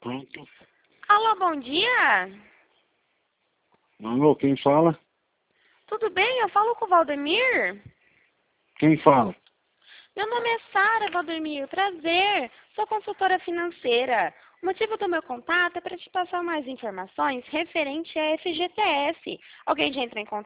Pronto. Alô, bom dia. Alô, quem fala? Tudo bem? Eu falo com o Valdemir. Quem fala? Meu nome é Sara, Valdemir. Prazer. Sou consultora financeira. O motivo do meu contato é para te passar mais informações referente a FGTS. Alguém já entrou em contato